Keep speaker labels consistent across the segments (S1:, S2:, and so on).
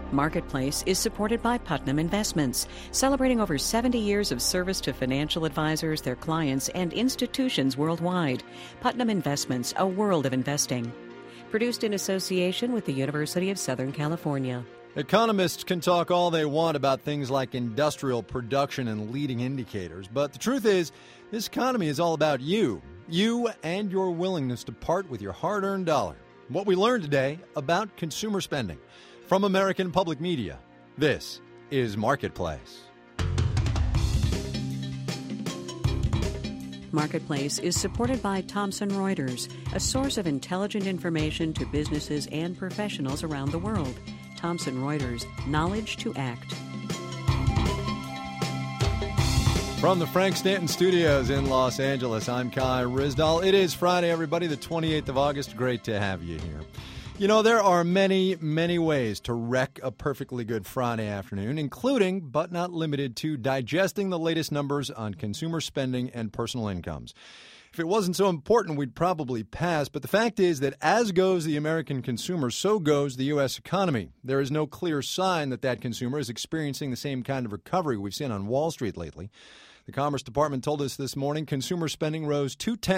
S1: Marketplace is supported by Putnam Investments, celebrating over 70 years of service to financial advisors, their clients, and institutions worldwide. Putnam Investments, a world of investing. Produced in association with the University of Southern California.
S2: Economists can talk all they want about things like industrial production and leading indicators, but the truth is, this economy is all about you and your willingness to part with your hard-earned dollar. What we learned today about consumer spending. From American Public Media, this is Marketplace.
S1: Marketplace is supported by Thomson Reuters, a source of intelligent information to businesses and professionals around the world. Thomson Reuters, knowledge to act.
S2: From the Frank Stanton Studios in Los Angeles, I'm Kai Ryssdal. It is Friday, everybody, the 28th of August. Great to have you here. You know, there are many, many ways to wreck a perfectly good Friday afternoon, including, but not limited to, digesting the latest numbers on consumer spending and personal incomes. If it wasn't so important, we'd probably pass. But the fact is that as goes the American consumer, so goes the U.S. economy. There is no clear sign that that consumer is experiencing the same kind of recovery we've seen on Wall Street lately. The Commerce Department told us this morning consumer spending rose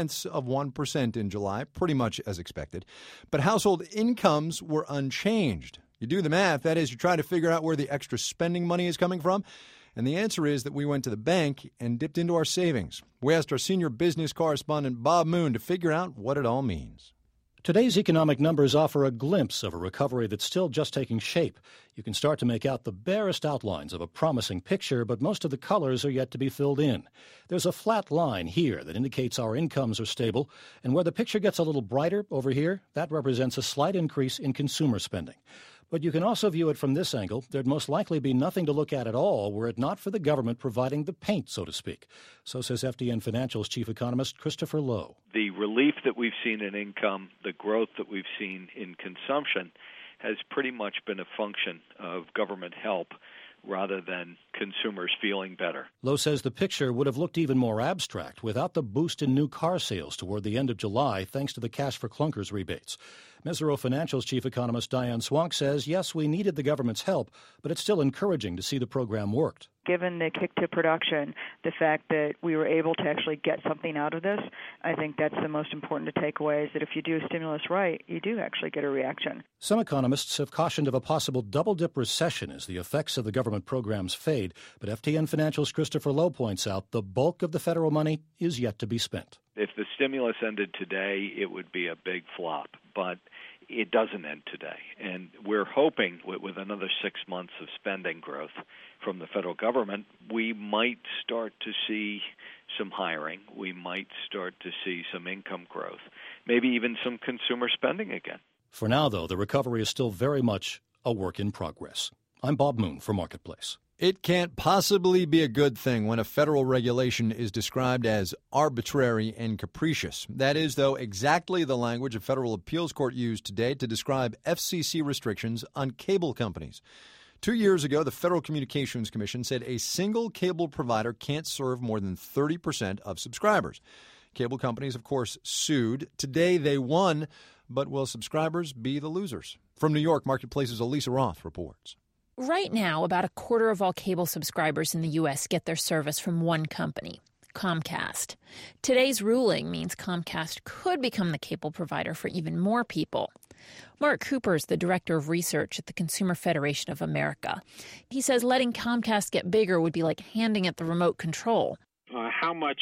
S2: 0.2% in July, pretty much as expected. But household incomes were unchanged. You do the math, that is, you try to figure out where the extra spending money is coming from. And the answer is that we went to the bank and dipped into our savings. We asked our senior business correspondent, Bob Moon, to figure out what it all means.
S3: Today's economic numbers offer a glimpse of a recovery that's still just taking shape. You can start to make out the barest outlines of a promising picture, but most of the colors are yet to be filled in. There's a flat line here that indicates our incomes are stable, and where the picture gets a little brighter over here, that represents a slight increase in consumer spending. But you can also view it from this angle. There'd most likely be nothing to look at all were it not for the government providing the paint, so to speak. So says FDN Financial's chief economist, Christopher Lowe.
S4: The relief that we've seen in income, the growth that we've seen in consumption, has pretty much been a function of government help rather than consumers feeling better.
S3: Lowe says the picture would have looked even more abstract without the boost in new car sales toward the end of July thanks to the Cash for Clunkers rebates. Mesirow Financial's chief economist Diane Swonk says, yes, we needed the government's help, but it's still encouraging to see the program worked.
S5: Given the kick to production, the fact that we were able to actually get something out of this, I think that's the most important to take away, is that if you do a stimulus right, you do actually get a reaction.
S3: Some economists have cautioned of a possible double-dip recession as the effects of the government programs fade, but FTN Financial's Christopher Lowe points out the bulk of the federal money is yet to be spent.
S4: If the stimulus ended today, it would be a big flop, but it doesn't end today. And we're hoping with another 6 months of spending growth from the federal government, we might start to see some hiring. We might start to see some income growth, maybe even some consumer spending again.
S3: For now, though, the recovery is still very much a work in progress. I'm Bob Moon for Marketplace.
S2: It can't possibly be a good thing when a federal regulation is described as arbitrary and capricious. That is, though, exactly the language a federal appeals court used today to describe FCC restrictions on cable companies. 2 years ago, the Federal Communications Commission said a single cable provider can't serve more than 30% of subscribers. Cable companies, of course, sued. Today they won, but will subscribers be the losers? From New York, Marketplace's Elisa Roth reports.
S6: Right now, about a quarter of all cable subscribers in the U.S. get their service from one company, Comcast. Today's ruling means Comcast could become the cable provider for even more people. Mark Cooper is the director of research at the Consumer Federation of America. He says letting Comcast get bigger would be like handing it the remote control.
S7: How much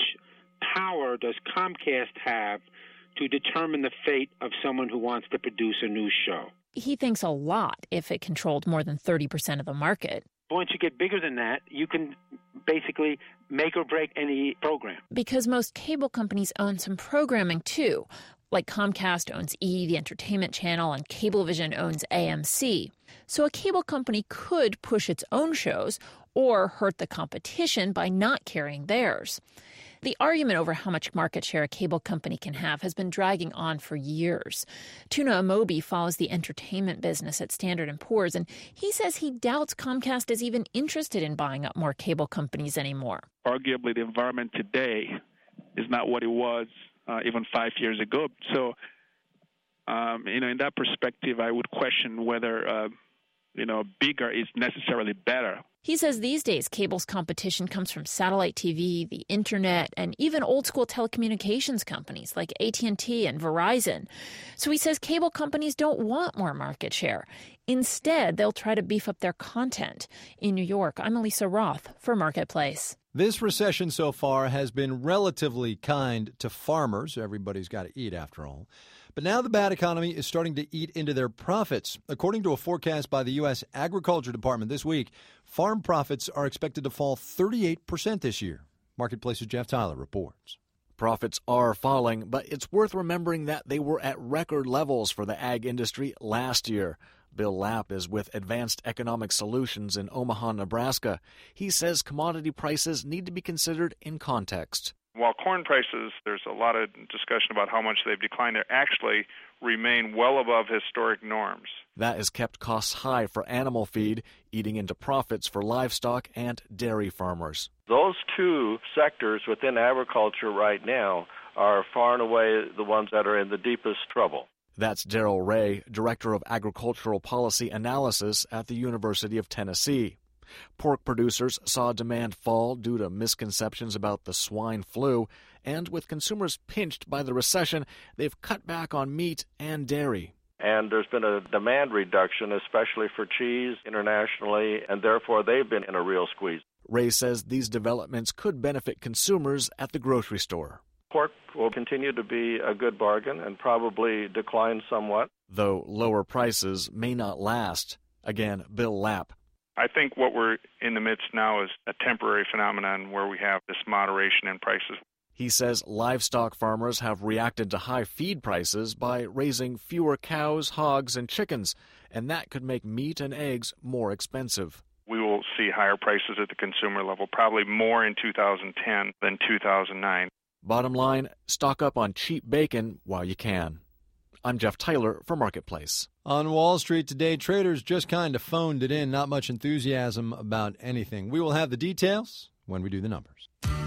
S7: power does Comcast have to determine the fate of someone who wants to produce a news show?
S6: He thinks a lot if it controlled more than 30% of the market.
S7: Once you get bigger than that, you can basically make or break any program.
S6: Because most cable companies own some programming, too. Like Comcast owns E!, the entertainment channel, and Cablevision owns AMC. So a cable company could push its own shows or hurt the competition by not carrying theirs. The argument over how much market share a cable company can have has been dragging on for years. Tuna Amobi follows the entertainment business at Standard & Poor's, and he says he doubts Comcast is even interested in buying up more cable companies anymore.
S8: Arguably, the environment today is not what it was even 5 years ago. So, in that perspective, I would question whether bigger is necessarily better.
S6: He says these days cable's competition comes from satellite TV, the internet, and even old-school telecommunications companies like AT&T and Verizon. So he says cable companies don't want more market share. Instead, they'll try to beef up their content. In New York, I'm Elisa Roth for Marketplace.
S2: This recession so far has been relatively kind to farmers. Everybody's got to eat, after all. But now the bad economy is starting to eat into their profits. According to a forecast by the U.S. Agriculture Department this week, farm profits are expected to fall 38% this year. Marketplace's Jeff Tyler reports.
S9: Profits are falling, but it's worth remembering that they were at record levels for the ag industry last year. Bill Lapp is with Advanced Economic Solutions in Omaha, Nebraska. He says commodity prices need to be considered in context.
S10: While corn prices, there's a lot of discussion about how much they've declined, they actually remain well above historic norms.
S9: That has kept costs high for animal feed, eating into profits for livestock and dairy farmers.
S11: Those two sectors within agriculture right now are far and away the ones that are in the deepest trouble.
S9: That's Darrell Ray, Director of Agricultural Policy Analysis at the University of Tennessee. Pork producers saw demand fall due to misconceptions about the swine flu, and with consumers pinched by the recession, they've cut back on meat and dairy.
S11: And there's been a demand reduction, especially for cheese internationally, and therefore they've been in a real squeeze.
S9: Ray says these developments could benefit consumers at the grocery store.
S11: Pork will continue to be a good bargain and probably decline somewhat,
S9: though lower prices may not last. Again, Bill Lapp.
S10: I think what we're in the midst now is a temporary phenomenon where we have this moderation in prices.
S9: He says livestock farmers have reacted to high feed prices by raising fewer cows, hogs, and chickens, and that could make meat and eggs more expensive.
S10: We will see higher prices at the consumer level, probably more in 2010 than 2009.
S9: Bottom line, stock up on cheap bacon while you can. I'm Jeff Tyler for Marketplace.
S2: On Wall Street today, traders just kind of phoned it in. Not much enthusiasm about anything. We will have the details when we do the numbers.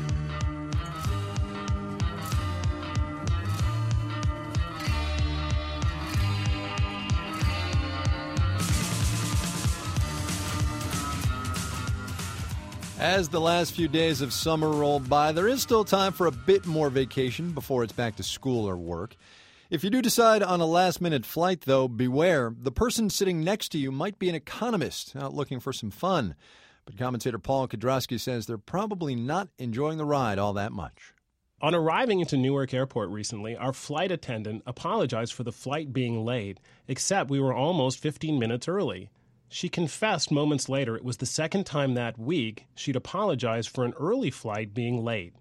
S2: As the last few days of summer roll by, there is still time for a bit more vacation before it's back to school or work. If you do decide on a last-minute flight, though, beware. The person sitting next to you might be an economist out looking for some fun. But commentator Paul Kudrowski says they're probably not enjoying the ride all that much.
S12: On arriving into Newark Airport recently, our flight attendant apologized for the flight being late, except we were almost 15 minutes early. She confessed moments later it was the second time that week she'd apologized for an early flight being late.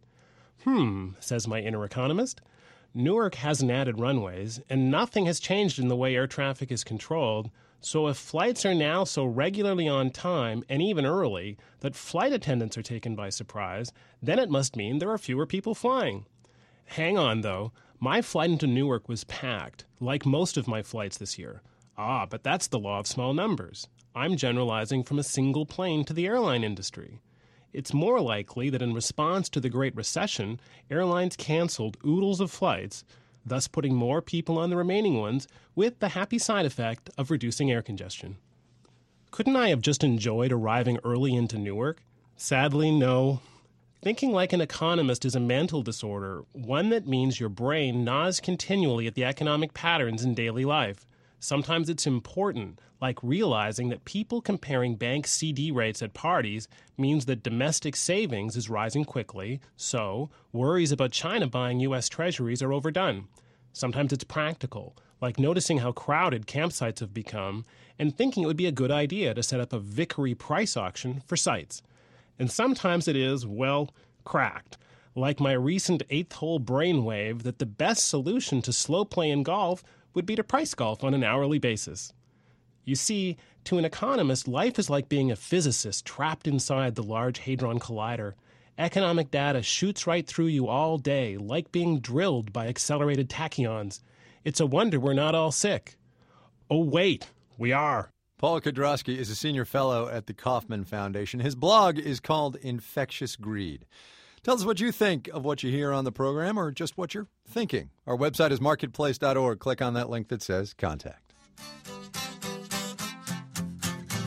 S12: Says my inner economist. Newark hasn't added runways, and nothing has changed in the way air traffic is controlled, so if flights are now so regularly on time, and even early, that flight attendants are taken by surprise, then it must mean there are fewer people flying. Hang on, though. My flight into Newark was packed, like most of my flights this year. But that's the law of small numbers. I'm generalizing from a single plane to the airline industry. It's more likely that in response to the Great Recession, airlines canceled oodles of flights, thus putting more people on the remaining ones, with the happy side effect of reducing air congestion. Couldn't I have just enjoyed arriving early into Newark? Sadly, no. Thinking like an economist is a mental disorder, one that means your brain gnaws continually at the economic patterns in daily life. Sometimes it's important, like realizing that people comparing bank CD rates at parties means that domestic savings is rising quickly, so worries about China buying U.S. treasuries are overdone. Sometimes it's practical, like noticing how crowded campsites have become and thinking it would be a good idea to set up a Vickery price auction for sites. And sometimes it is, well, cracked, like my recent eighth-hole brainwave that the best solution to slow play in golf would be to price golf on an hourly basis. You see, to an economist, life is like being a physicist trapped inside the Large Hadron Collider. Economic data shoots right through you all day, like being drilled by accelerated tachyons. It's a wonder we're not all sick. Oh, wait, we are.
S2: Paul Kudrowski is a senior fellow at the Kauffman Foundation. His blog is called Infectious Greed. Tell us what you think of what you hear on the program or just what you're thinking. Our website is marketplace.org. Click on that link that says Contact.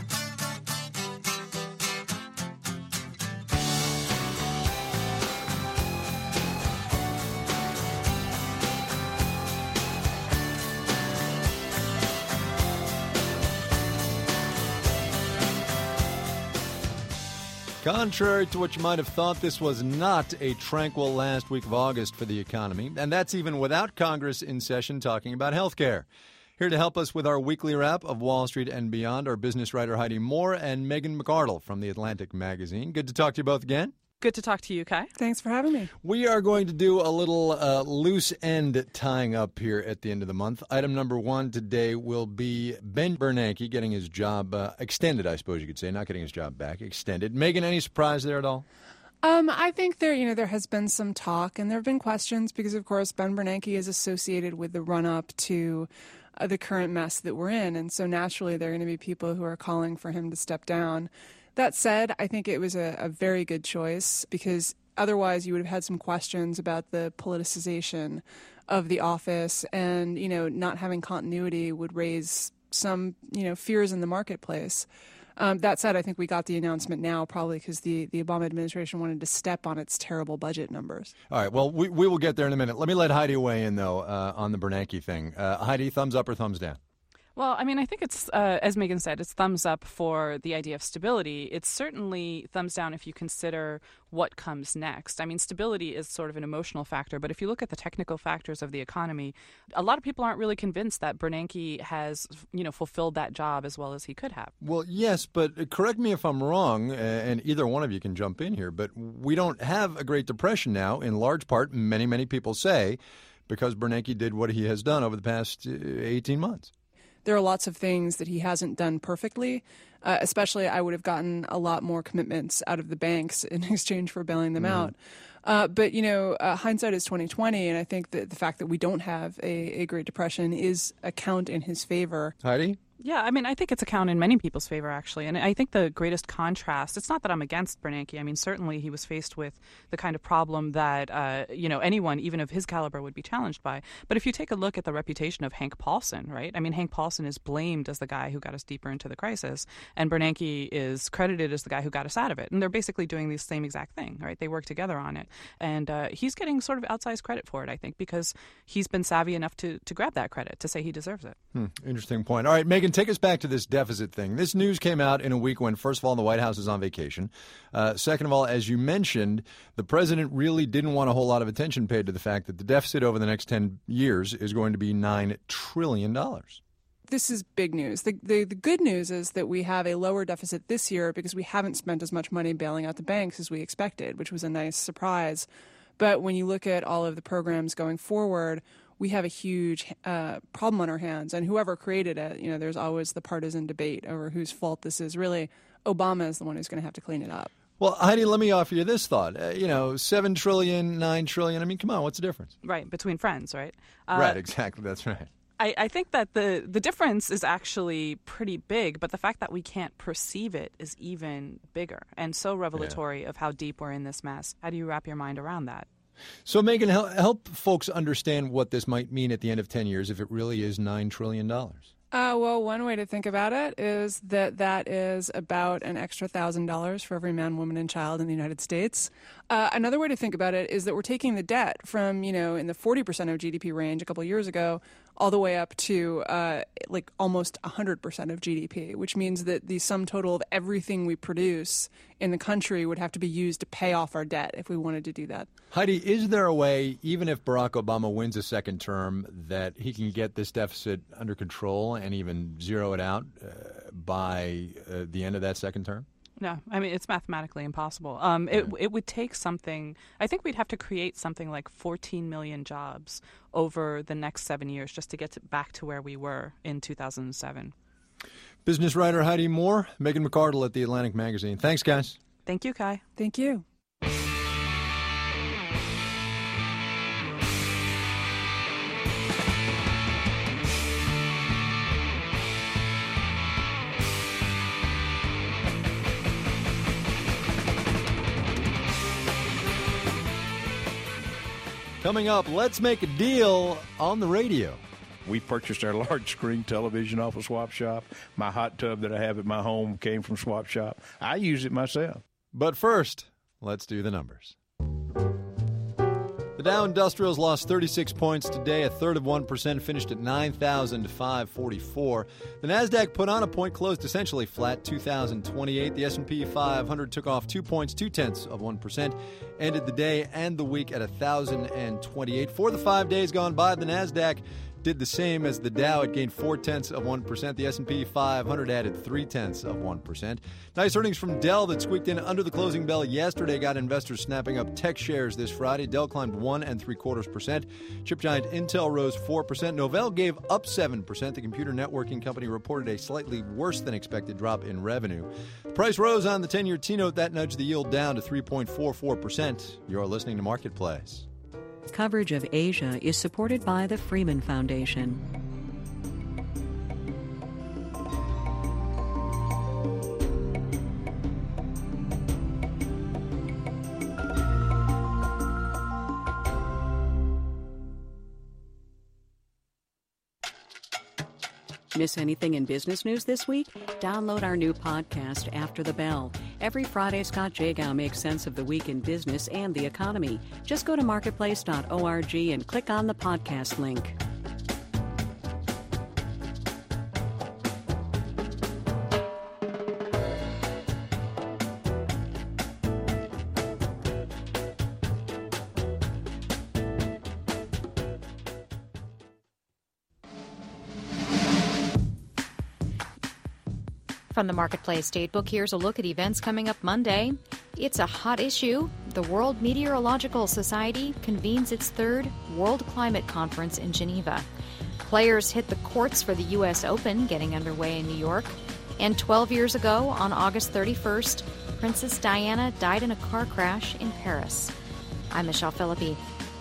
S2: Contrary to what you might have thought, this was not a tranquil last week of August for the economy, and that's even without Congress in session talking about health care. Here to help us with our weekly wrap of Wall Street and beyond are business writer Heidi Moore and Megan McArdle from The Atlantic magazine. Good to talk to you both again.
S13: Good to talk to you, Kai.
S14: Thanks for having me.
S2: We are going to do a little loose end tying up here at the end of the month. Item number one today will be Ben Bernanke getting his job extended, I suppose you could say, not getting his job back, extended. Megan, any surprise there at all?
S14: I think there has been some talk and there have been questions because, of course, Ben Bernanke is associated with the run-up to the current mess that we're in. And so naturally there are going to be people who are calling for him to step down. That said, I think it was a very good choice because otherwise you would have had some questions about the politicization of the office and, not having continuity would raise some, fears in the marketplace. That said, I think we got the announcement now probably because the Obama administration wanted to step on its terrible budget numbers.
S2: All right. Well, we will get there in a minute. Let me let Heidi weigh in, though, on the Bernanke thing. Heidi, thumbs up or thumbs down?
S13: Well, I think it's, as Megan said, it's thumbs up for the idea of stability. It's certainly thumbs down if you consider what comes next. Stability is sort of an emotional factor, but if you look at the technical factors of the economy, a lot of people aren't really convinced that Bernanke has, fulfilled that job as well as he could have.
S2: Well, yes, but correct me if I'm wrong, and either one of you can jump in here, but we don't have a Great Depression now, in large part, many, many people say, because Bernanke did what he has done over the past 18 months.
S14: There are lots of things that he hasn't done perfectly. Especially, I would have gotten a lot more commitments out of the banks in exchange for bailing them out. But hindsight is 20/20, and I think that the fact that we don't have a Great Depression is a count in his favor.
S2: Heidi?
S13: Yeah, I think it's a count in many people's favor, actually. And I think the greatest contrast, it's not that I'm against Bernanke. Certainly he was faced with the kind of problem that, anyone, even of his caliber, would be challenged by. But if you take a look at the reputation of Hank Paulson, right? Hank Paulson is blamed as the guy who got us deeper into the crisis, and Bernanke is credited as the guy who got us out of it. And they're basically doing the same exact thing, right? They work together on it. And he's getting sort of outsized credit for it, I think, because he's been savvy enough to grab that credit, to say he deserves it.
S2: Interesting point. All right, Megan, take us back to this deficit thing. This news came out in a week when, first of all, the White House is on vacation. Second of all, as you mentioned, the president really didn't want a whole lot of attention paid to the fact that the deficit over the next 10 years is going to be $9 trillion.
S14: This is big news. The good news is that we have a lower deficit this year because we haven't spent as much money bailing out the banks as we expected, which was a nice surprise. But when you look at all of the programs going forward, we have a huge problem on our hands. And whoever created it, there's always the partisan debate over whose fault this is. Really, Obama is the one who's going to have to clean it up.
S2: Well, Heidi, let me offer you this thought. $7 trillion, $9 trillion. Come on, what's the difference?
S13: Right, between friends, right?
S2: Right, exactly. That's right.
S13: I think that the difference is actually pretty big, but the fact that we can't perceive it is even bigger and so revelatory of how deep we're in this mess. How do you wrap your mind around that?
S2: So, Megan, help folks understand what this might mean at the end of 10 years if it really is $9 trillion.
S14: Well, one way to think about it is that is about an extra $1,000 for every man, woman, and child in the United States. Another way to think about it is that we're taking the debt from, in the 40% of GDP range a couple of years ago all the way up to almost 100% of GDP, which means that the sum total of everything we produce in the country would have to be used to pay off our debt if we wanted to do that.
S2: Heidi, is there a way, even if Barack Obama wins a second term, that he can get this deficit under control and even zero it out by the end of that second term?
S13: No, it's mathematically impossible. It would take something. I think we'd have to create something like 14 million jobs over the next 7 years just to get back to where we were in 2007.
S2: Business writer Heidi Moore, Megan McArdle at The Atlantic magazine. Thanks, guys.
S13: Thank you, Kai.
S14: Thank you.
S2: Coming up, let's make a deal on the radio.
S15: We purchased our large screen television off of Swap Shop. My hot tub that I have at my home came from Swap Shop. I use it myself.
S2: But first, let's do the numbers. The Dow Industrials lost 36 points today, a third of 1%, finished at 9,544. The Nasdaq put on a point, closed essentially flat, 2,028. The S&P 500 took off 2 points, 0.2%, ended the day and the week at 1,028. For the 5 days gone by, the Nasdaq did the same as the Dow. It gained 0.4%. The S&P 500 added 0.3%. Nice earnings from Dell that squeaked in under the closing bell yesterday got investors snapping up tech shares this Friday. Dell climbed 1.75%. Chip giant Intel rose 4%. Novell gave up 7%. The computer networking company reported a slightly worse than expected drop in revenue. The price rose on the 10-year T-note. That nudged the yield down to 3.44%. You're listening to Marketplace.
S1: Coverage of Asia is supported by the Freeman Foundation. Miss anything in business news this week? Download our new podcast, After the Bell. Every Friday, Scott Jagow makes sense of the week in business and the economy. Just go to marketplace.org and click on the podcast link.
S16: From the Marketplace Datebook, here's a look at events coming up Monday. It's a hot issue. The World Meteorological Society convenes its third World Climate Conference in Geneva. Players hit the courts for the U.S. Open, getting underway in New York. And 12 years ago, on August 31st, Princess Diana died in a car crash in Paris. I'm Michelle Philippi.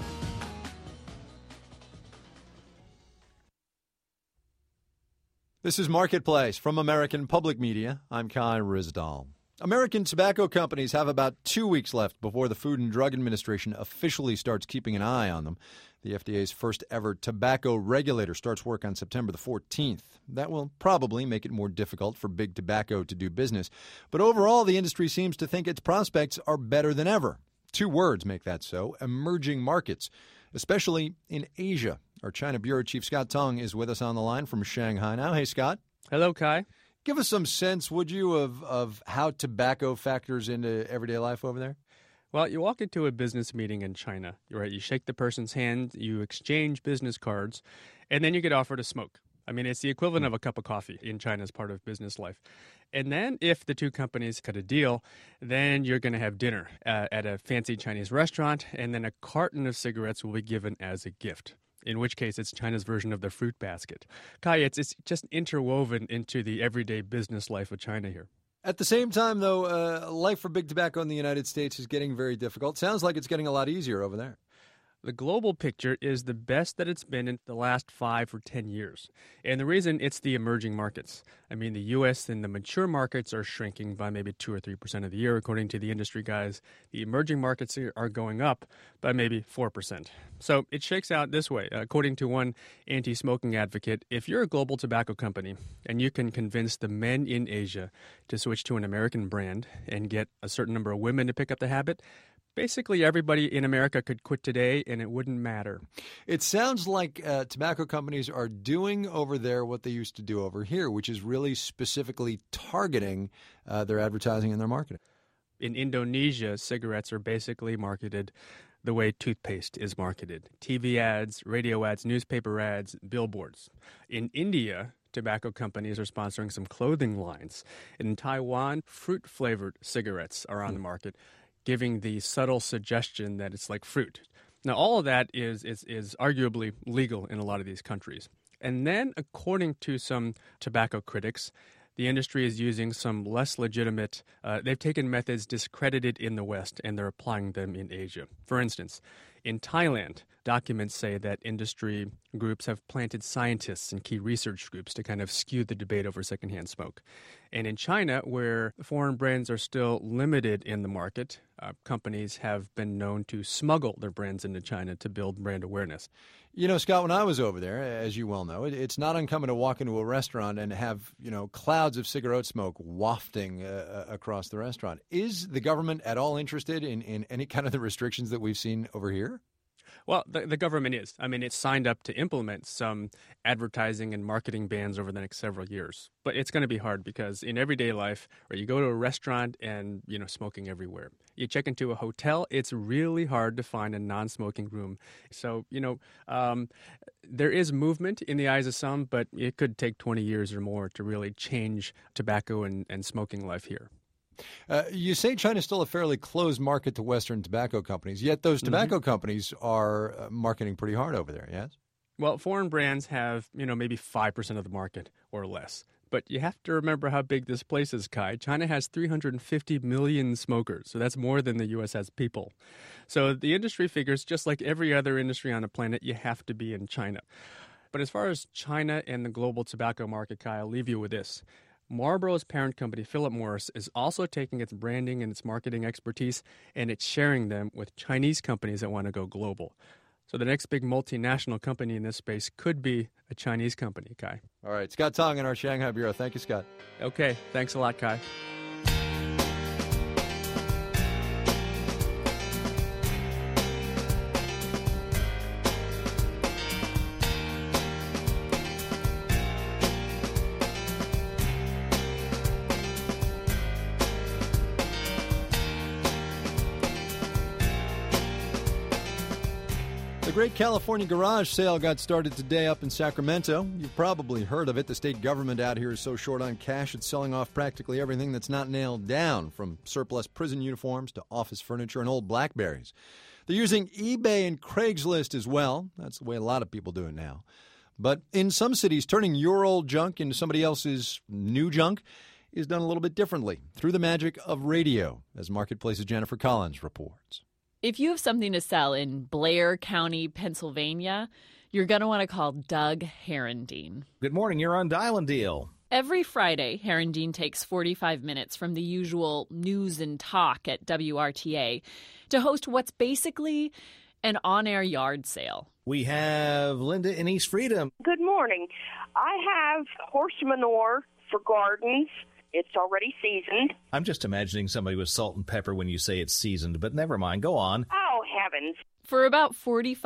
S2: This is Marketplace from American Public Media. I'm Kai Ryssdal. American tobacco companies have about 2 weeks left before the Food and Drug Administration officially starts keeping an eye on them. The FDA's first ever tobacco regulator starts work on September the 14th. That will probably make it more difficult for big tobacco to do business. But overall, the industry seems to think its prospects are better than ever. 2 words make that so: emerging markets, especially in Asia. Our China Bureau Chief Scott Tung is with us on the line from Shanghai now. Hey, Scott.
S17: Hello, Kai.
S2: Give us some sense, would you, of how tobacco factors into everyday life over there?
S17: Well, you walk into a business meeting in China. You shake the person's hand, you exchange business cards, and then you get offered a smoke. I mean, it's the equivalent of a cup of coffee in China as part of business life. And then if the two companies cut a deal, then you're going to have dinner at a fancy Chinese restaurant, and then a carton of cigarettes will be given as a gift. In which case, it's China's version of the fruit basket. Kai, it's just interwoven into the everyday business life of China here.
S2: At the same time, though, life for big tobacco in the United States is getting very difficult. Sounds like it's getting a lot easier over there.
S17: The global picture is the best that it's been in the last 5 or 10 years. And the reason, it's the emerging markets. I mean, the U.S. and the mature markets are shrinking by maybe 2 or 3% of the year, according to the industry guys. The emerging markets are going up by maybe 4%. So it shakes out this way. According to one anti-smoking advocate, if you're a global tobacco company and you can convince the men in Asia to switch to an American brand and get a certain number of women to pick up the habit, basically everybody in America could quit today and it wouldn't matter.
S2: It sounds like tobacco companies are doing over there what they used to do over here, which is really specifically targeting their advertising and their marketing.
S17: In Indonesia, cigarettes are basically marketed the way toothpaste is marketed. TV ads, radio ads, newspaper ads, billboards. In India, tobacco companies are sponsoring some clothing lines. In Taiwan, fruit-flavored cigarettes are on the market, giving the subtle suggestion that it's like fruit. Now, all of that is arguably legal in a lot of these countries. And then, according to some tobacco critics, the industry is using some less legitimate, they've taken methods discredited in the West and they're applying them in Asia. For instance, in Thailand, documents say that industry groups have planted scientists and key research groups to kind of skew the debate over secondhand smoke. And in China, where foreign brands are still limited in the market, companies have been known to smuggle their brands into China to build brand awareness.
S2: You know, Scott, when I was over there, as you well know, it's not uncommon to walk into a restaurant and have, clouds of cigarette smoke wafting across the restaurant. Is the government at all interested in any kind of the restrictions that we've seen over here?
S17: Well, the government is. I mean, it's signed up to implement some advertising and marketing bans over the next several years. But it's going to be hard because in everyday life, or you go to a restaurant and, smoking everywhere. You check into a hotel, it's really hard to find a non-smoking room. So, there is movement in the eyes of some, but it could take 20 years or more to really change tobacco and smoking life here.
S2: You say China's still a fairly closed market to Western tobacco companies, yet those tobacco companies are marketing pretty hard over there, yes?
S17: Well, foreign brands have, maybe 5% of the market or less. But you have to remember how big this place is, Kai. China has 350 million smokers, so that's more than the U.S. has people. So the industry figures, just like every other industry on the planet, you have to be in China. But as far as China and the global tobacco market, Kai, I'll leave you with this. Marlboro's parent company, Philip Morris, is also taking its branding and its marketing expertise, and it's sharing them with Chinese companies that want to go global. So the next big multinational company in this space could be a Chinese company, Kai.
S2: All right. Scott Tong in our Shanghai Bureau. Thank you, Scott.
S17: Okay. Thanks a lot, Kai.
S2: The Great California Garage Sale got started today up in Sacramento. You've probably heard of it. The state government out here is so short on cash, it's selling off practically everything that's not nailed down, from surplus prison uniforms to office furniture and old BlackBerries. They're using eBay and Craigslist as well. That's the way a lot of people do it now. But in some cities, turning your old junk into somebody else's new junk is done a little bit differently through the magic of radio, as Marketplace's Jennifer Collins reports.
S18: If you have something to sell in Blair County, Pennsylvania, you're going to want to call Doug Herendeen.
S19: Good morning. You're on Dial and Deal.
S18: Every Friday, Herendeen takes 45 minutes from the usual news and talk at WRTA to host what's basically an on-air yard sale.
S19: We have Linda in East Freedom.
S20: Good morning. I have horse manure for gardens. It's already seasoned.
S19: I'm just imagining somebody with salt and pepper when you say it's seasoned, but never mind. Go on.
S20: Oh, heavens.
S18: For about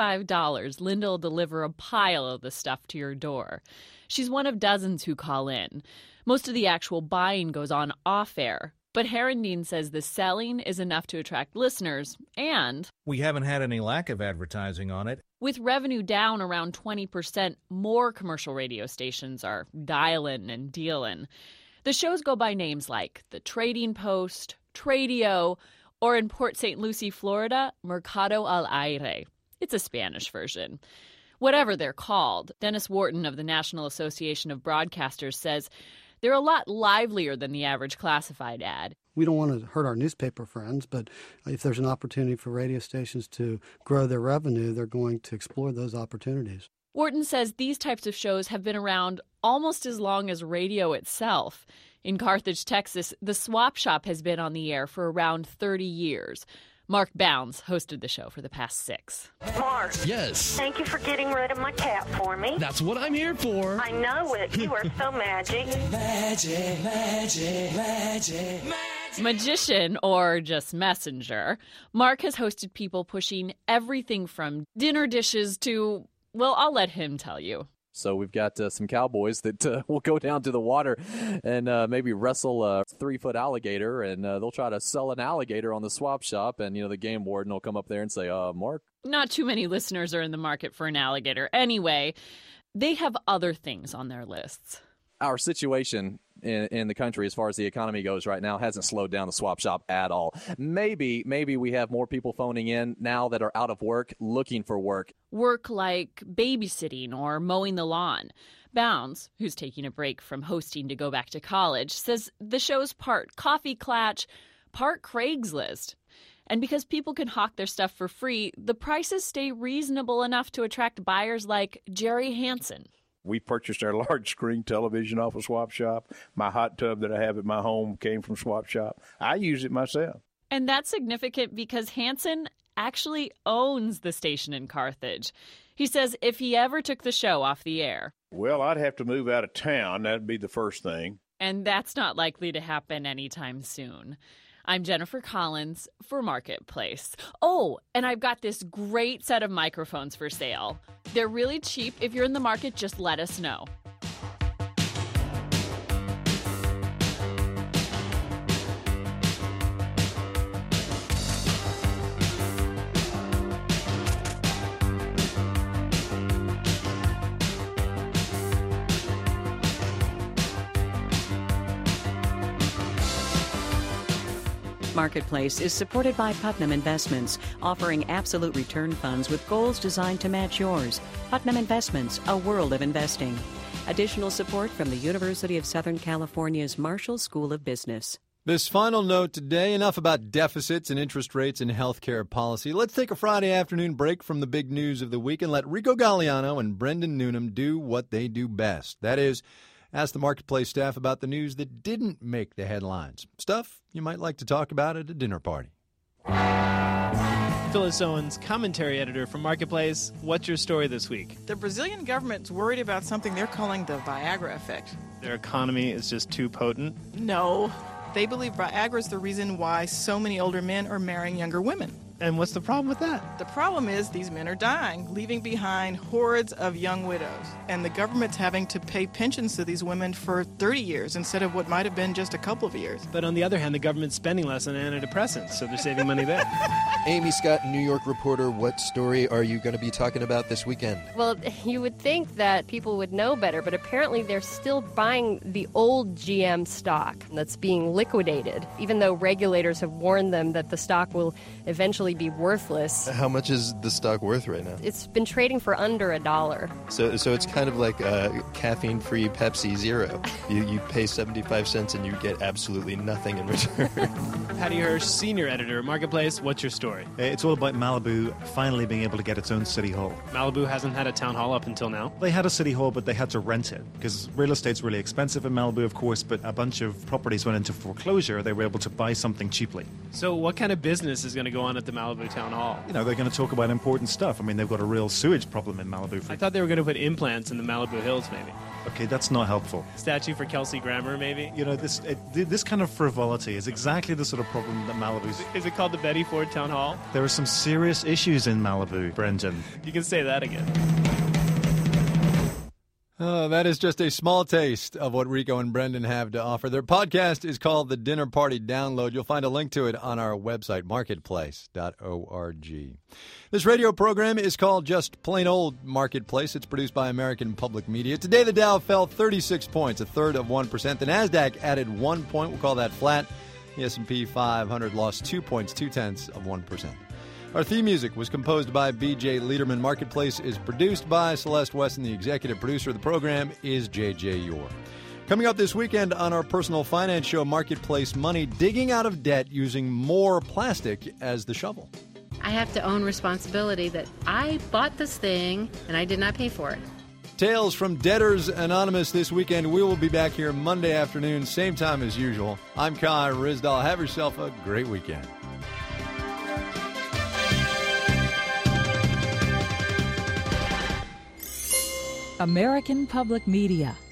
S18: $45, Linda will deliver a pile of the stuff to your door. She's one of dozens who call in. Most of the actual buying goes on off-air, but Herendeen says the selling is enough to attract listeners, and
S19: we haven't had any lack of advertising on it.
S18: With revenue down around 20%, more commercial radio stations are dialing and dealing. The shows go by names like The Trading Post, Tradio, or in Port St. Lucie, Florida, Mercado al Aire. It's a Spanish version. Whatever they're called, Dennis Wharton of the National Association of Broadcasters says they're a lot livelier than the average classified ad.
S21: We don't want to hurt our newspaper friends, but if there's an opportunity for radio stations to grow their revenue, they're going to explore those opportunities.
S18: Wharton says these types of shows have been around almost as long as radio itself. In Carthage, Texas, the Swap Shop has been on the air for around 30 years. Mark Bounds hosted the show for the past 6.
S22: Mark.
S23: Yes.
S22: Thank you for getting rid of my cat for me.
S23: That's what I'm here for.
S22: I know it. You are so magic.
S23: Magic, magic, magic, magic.
S18: Magician, or just messenger, Mark has hosted people pushing everything from dinner dishes to, well, I'll let him tell you.
S24: So we've got some cowboys that will go down to the water and maybe wrestle a 3-foot alligator, and they'll try to sell an alligator on the swap shop, and, the game warden will come up there and say, Mark?
S18: Not too many listeners are in the market for an alligator. Anyway, they have other things on their lists.
S24: Our situation in the country as far as the economy goes right now hasn't slowed down the swap shop at all. Maybe we have more people phoning in now that are out of work looking for work.
S18: Work like babysitting or mowing the lawn. Bounds, who's taking a break from hosting to go back to college, says the show's part coffee clatch, part Craigslist. And because people can hawk their stuff for free, the prices stay reasonable enough to attract buyers like Jerry Hansen.
S15: We purchased our large screen television off of Swap Shop. My hot tub that I have at my home came from Swap Shop. I use it myself.
S18: And that's significant because Hansen actually owns the station in Carthage. He says if he ever took the show off the air,
S15: well, I'd have to move out of town. That'd be the first thing.
S18: And that's not likely to happen anytime soon. I'm Jennifer Collins for Marketplace. Oh, and I've got this great set of microphones for sale. They're really cheap. If you're in the market, just let us know.
S1: Marketplace is supported by Putnam Investments, offering absolute return funds with goals designed to match yours. Putnam Investments, a world of investing. Additional support from the University of Southern California's Marshall School of Business.
S2: This final note today, enough about deficits and interest rates and healthcare policy. Let's take a Friday afternoon break from the big news of the week and let Rico Galliano and Brendan Noonan do what they do best. That is, ask the Marketplace staff about the news that didn't make the headlines. Stuff you might like to talk about at a dinner party.
S3: Phyllis Owens, commentary editor for Marketplace. What's your story this week?
S4: The Brazilian government's worried about something they're calling the Viagra effect.
S3: Their economy is just too potent?
S4: No. They believe Viagra is the reason why so many older men are marrying younger women.
S3: And what's the problem with that?
S4: The problem is these men are dying, leaving behind hordes of young widows. And the government's having to pay pensions to these women for 30 years instead of what might have been just a couple of years.
S3: But on the other hand, the government's spending less on antidepressants, so they're saving money there.
S5: Amy Scott, New York reporter, what story are you going to be talking about this weekend?
S7: Well, you would think that people would know better, but apparently they're still buying the old GM stock that's being liquidated, even though regulators have warned them that the stock will eventually be worthless.
S5: How much is the stock worth right now?
S7: It's been trading for under $1.
S5: So it's kind of like a caffeine-free Pepsi Zero. You pay 75 cents and you get absolutely nothing in return.
S3: Patty Hirsch, senior editor at Marketplace. What's your story?
S25: It's all about Malibu finally being able to get its own city hall.
S3: Malibu hasn't had a town hall up until now.
S25: They had a city hall, but they had to rent it because real estate's really expensive in Malibu, of course, but a bunch of properties went into foreclosure. They were able to buy something cheaply.
S3: So what kind of business is going to go on at the Malibu town hall?
S25: You know, they're going to talk about important stuff. I mean, they've got a real sewage problem in Malibu.
S3: I thought they were going to put implants in the Malibu Hills, maybe.
S25: Okay, that's not helpful.
S3: Statue for Kelsey Grammer, maybe?
S25: You know, this kind of frivolity is exactly the sort of problem that Malibu's...
S3: Is it called the Betty Ford Town Hall?
S25: There are some serious issues in Malibu, Brendan.
S3: You can say that again.
S2: That is just a small taste of what Rico and Brendan have to offer. Their podcast is called The Dinner Party Download. You'll find a link to it on our website, marketplace.org. This radio program is called Just Plain Old Marketplace. It's produced by American Public Media. Today, the Dow fell 36 points, 1/3 of 1%. The NASDAQ added 1 point. We'll call that flat. The S&P 500 lost 2 points, 0.2 of 1%. Our theme music was composed by B.J. Liederman. Marketplace is produced by Celeste Weston. The executive producer of the program is J.J. Yore. Coming up this weekend on our personal finance show, Marketplace Money, digging out of debt using more plastic as the shovel.
S26: I have to own responsibility that I bought this thing and I did not pay for it.
S2: Tales from Debtors Anonymous this weekend. We will be back here Monday afternoon, same time as usual. I'm Kai Ryssdal. Have yourself a great weekend.
S27: American Public Media